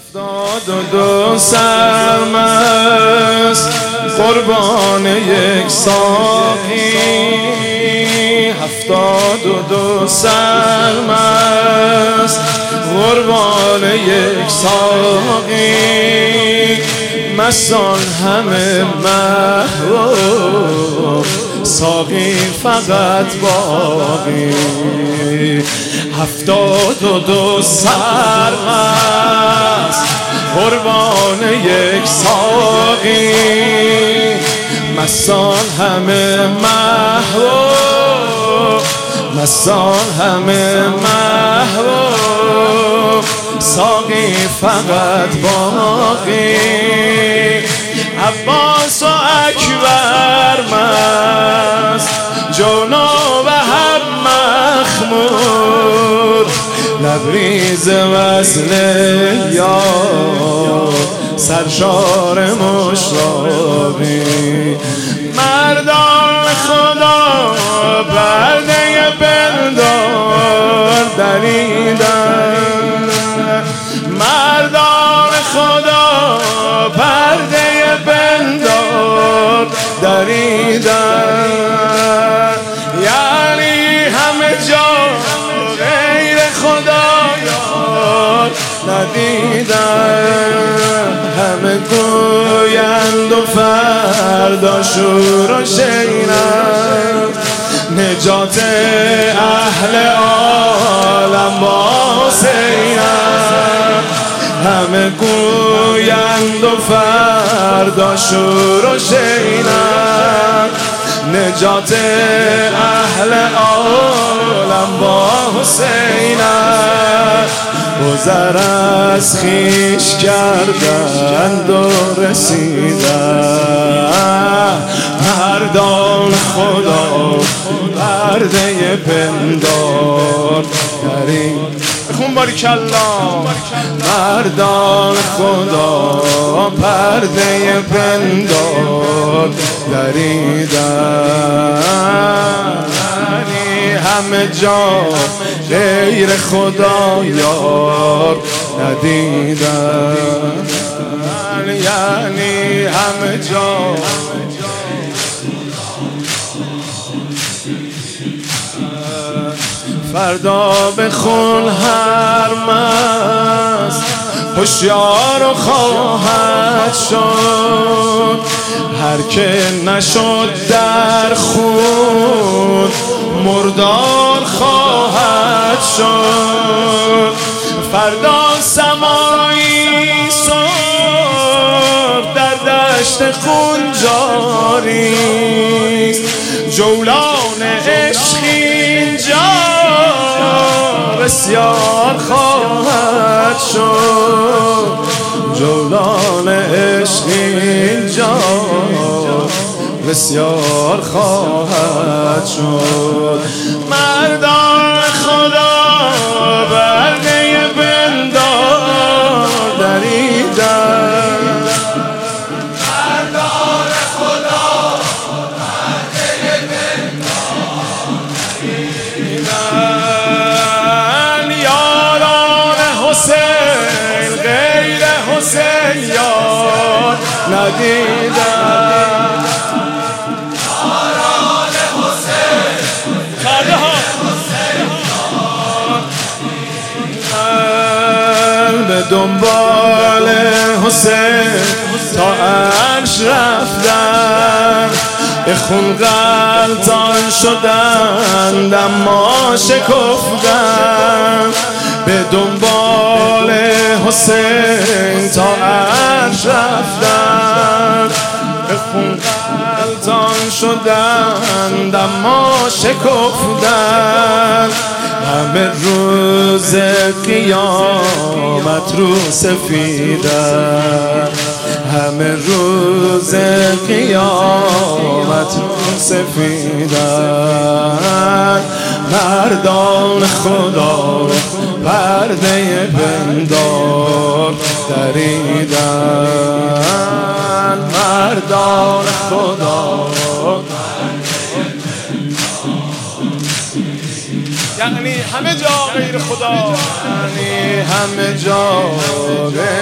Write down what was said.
72 سرمست قربان یک ساقی، 72 سرمست قربان یک ساقی، مستان همه محروم، ساقی فقط باقی. 72 سرمست قربان یک ساقی، مستان همه محروم، مستان همه محروم، ساقی فقط باقی. عباس و اکبر مست، جونا و هم مخمور، لبریز وصل یار، سرشار مشتاقی. مردان خدا پرده بندار دریدن، مردان خدا پرده بندار دریدن، یعنی همه جا غیر خدا یار ندیدن. همه گویند و فردا شور و شینند، نجات اهل عالم با حسینند. همه گویند و فردا شور و شینند، نجات اهل عالم با حسینند. گذر از خویش کردند و رسیدند، مردان خدا پرده پندار کریم. خون باریکالله. مردان خدا پرده پندار دریدن، همه جا غیر خدا یار ندیدن، یعنی همه جا فردا بخون هر مست، هوشیار و خواهد شد، هر که نشد در خون مردار خواهد شد. فردا سمایی سر در دشت خون جاریست، جولان عشق اینجا بسیار خواهد شد، جولان عشق اینجا بسیار خواهد شد. مردان خدا برده بندار دریدن، مردان خدا برده بندار دریدن، یاران حسین غیر حسین یار ندیدن. به دنبال حسین تا عرش رفتن، به خون غلطان شدند اما شکفتن. به دنبال حسین تا عرش رفتن، به خون غلطان شدند اما شکفتن. همه روز قیامت رو سفیدن، همه روز قیامت رو سفیدن. مردان خدا پرده پندار دریدن، مردان خدا یعنی همه جا غیر خدا، یعنی همه جا غیر